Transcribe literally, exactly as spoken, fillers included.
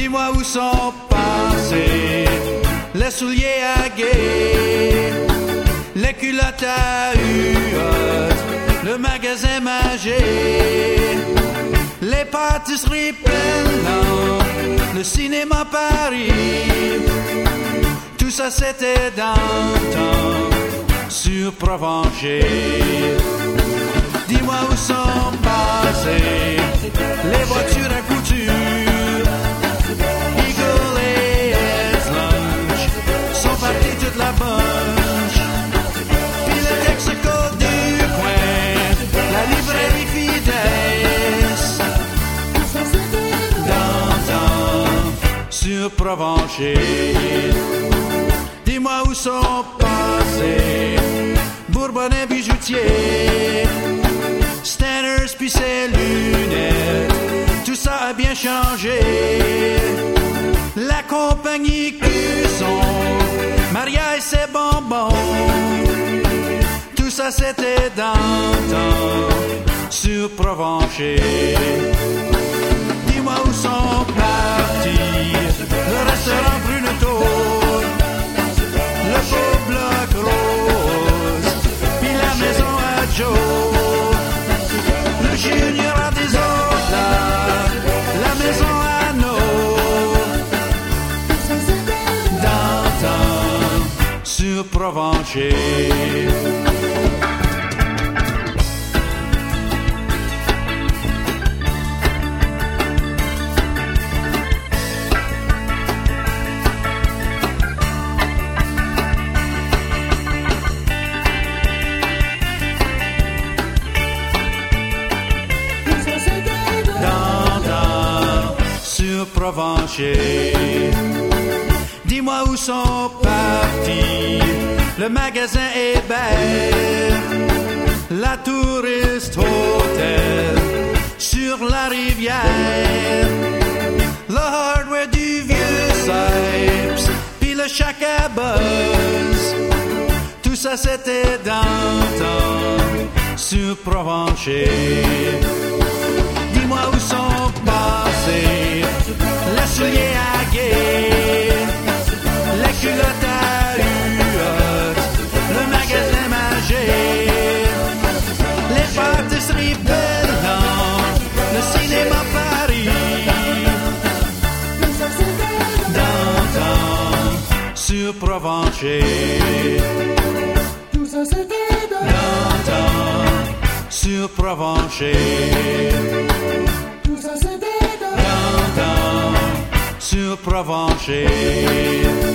Dis-moi où sont passés les souliers à guet, les culottes à hutte, le magasin Magé, les pâtisseries Penland, le cinéma Paris. Tout ça c'était dans le temps sur Provencher. Dis-moi où sont passées les voitures à couture, Eagle et Lunch sont partis toute la bunch. Puis le Texaco du coin, la librairie Fidesz, dans sur Provencher. Dis-moi où sont passés Bourbonnais bijoutier, Stanners puis ses lunettes, tout ça a bien changé. La compagnie Cusson, Maria et ses bonbons, tout ça c'était dans le temps sur Provencher. Dis-moi où sont partis le restaurant Bruneteau, le beau bloc rose, puis la maison à Joe, le junior à des autres là, la maison à nous, dans sur Provencher. Provencher. Dis-moi où sont partis le magasin Hébert, la Tourist Hotel sur la rivière, le hardware du vieux Sipes, puis le Shack à Buzz. Tout ça c'était dans le temps sur Provencher. Dis-moi où sont passés les souliers à guet, les culottes à hutte, le magasin Magé, les pâtisseries Penland, le cinéma Paris. Dans temps sur Provencher. Tout ça c'était dans temps sur Provencher. Sur Provencher.